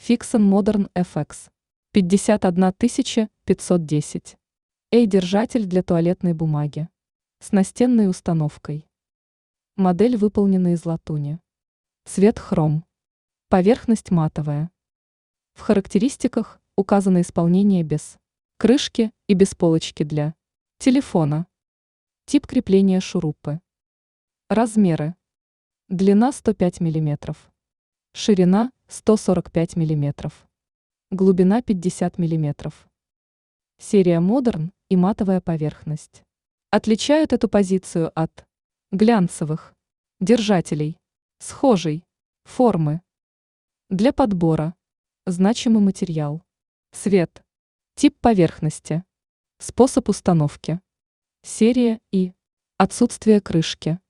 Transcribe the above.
Fixon Modern FX 51510. Держатель для туалетной бумаги. С настенной установкой. Модель выполнена из латуни. Цвет хром. Поверхность матовая. В характеристиках указано исполнение без крышки и без полочки для телефона. Тип крепления шурупы. Размеры. Длина 105 мм. Ширина 145 мм. Глубина 50 мм. Серия Modern и матовая поверхность отличают эту позицию от глянцевых держателей схожей формы. Для подбора значимый материал, цвет, тип поверхности, способ установки, серия и отсутствие крышки.